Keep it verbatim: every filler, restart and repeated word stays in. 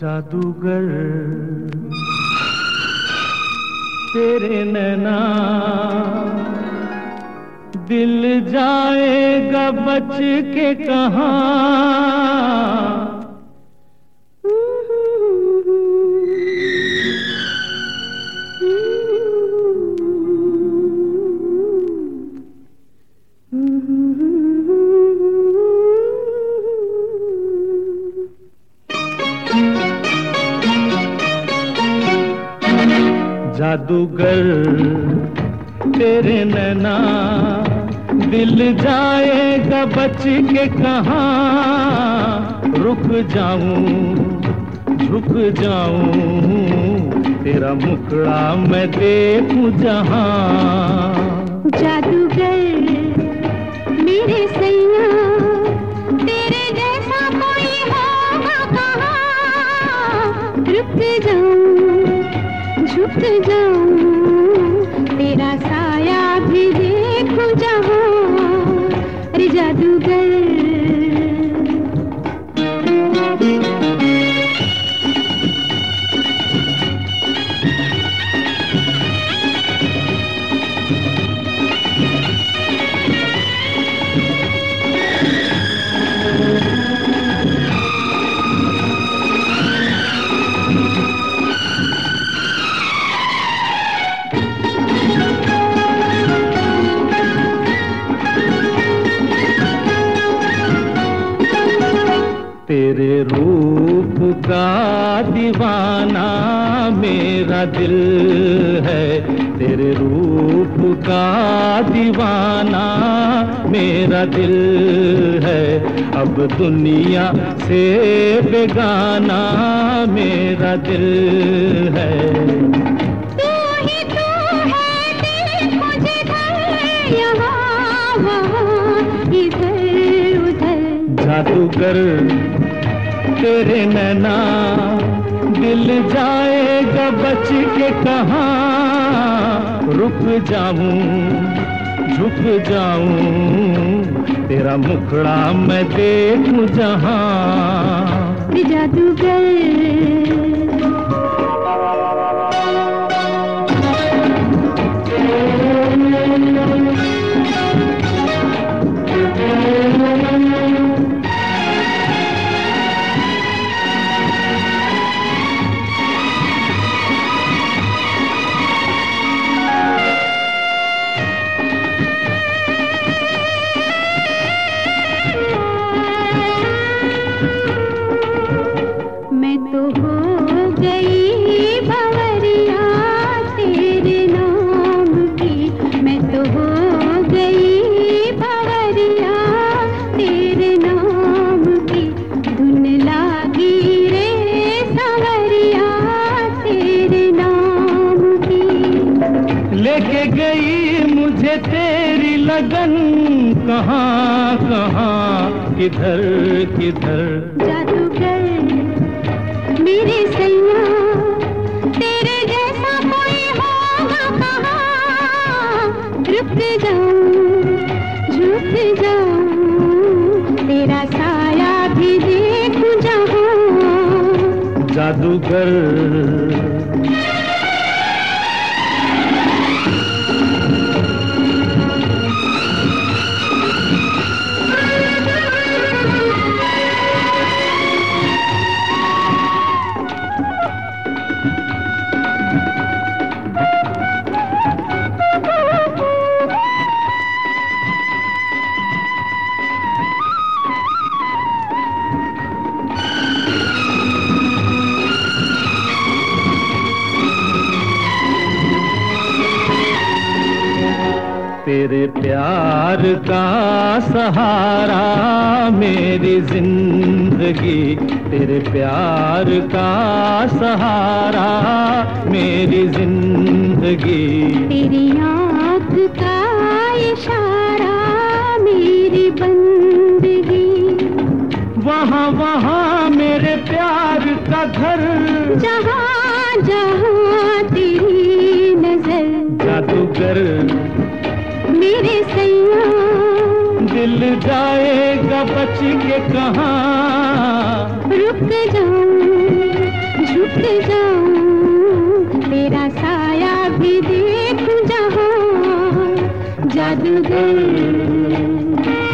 जादूगर तेरे नैना दिल जाएगा बच के कहाँ। जादूगर तेरे नैना दिल जाएगा बच के कहाँ। रुक जाऊं झुक जाऊं तेरा मुखड़ा मैं देखूं जहां। जादूगर मेरे सैया तेरे जैसा कोई होगा कहाँ। रुक जाऊं झुक जाऊं तेरा साया भी देखूं जहां। अरे जादूगर तेरे रूप का दीवाना मेरा दिल है। तेरे रूप का दीवाना मेरा दिल है। अब दुनिया से बेगाना मेरा दिल है। तू ही तू है दिल मुझे धर यहाँ वहाँ इधर उधर। जादूगर तेरे नैना दिल जाएगा बच के कहाँ। रुक जाऊं झुक जाऊं तेरा मुखड़ा मैं देखूं जहां। जादूगर मैं तो हो गई भंवरिया तेरे नाम की। मैं तो हो गई भंवरिया तेरे नाम की। धुन लागी रे संवरिया तेरे नाम की। लेके गई मुझे तेरी लगन कहाँ कहाँ किधर किधर। जादूगर मेरे सैया तेरे जैसा कोई होगा कहाँ। रुक जाऊं झुक जाऊं तेरा साया भी देखूं जहां। जादूगर तेरे प्यार का सहारा मेरी जिंदगी। तेरे प्यार का सहारा मेरी जिंदगी। तेरी आँख का इशारा मेरी बंदगी। वहाँ वहाँ मेरे प्यार का घर जहाँ जहाँ तेरी नजर। जादूगर मेरे सैया दिल जाएगा बच के कहाँ। रुक जाऊं झुक जाऊं, तेरा साया भी देखूं जहां, जादूगर।